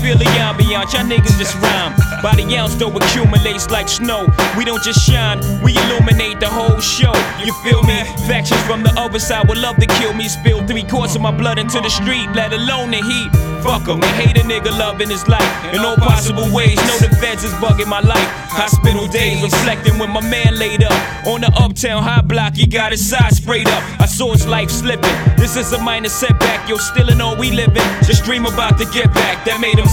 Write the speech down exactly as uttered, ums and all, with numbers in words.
feel the ambiance, y'all niggas just rhyme. By the ounce though accumulates like snow. We don't just shine, we illuminate the whole show. You feel me? Factions from the other side would love to kill me. Spill three quarts of my blood into the street, let alone the heat. Fuck 'em, they hate a nigga loving his life in all possible ways. Know the feds is bugging my life. Hospital days reflecting when my man laid up on the uptown high block, he got his side sprayed up. I saw his life slipping. This is a minor setback, yo, still in all we living. Just dream about to get back, that made him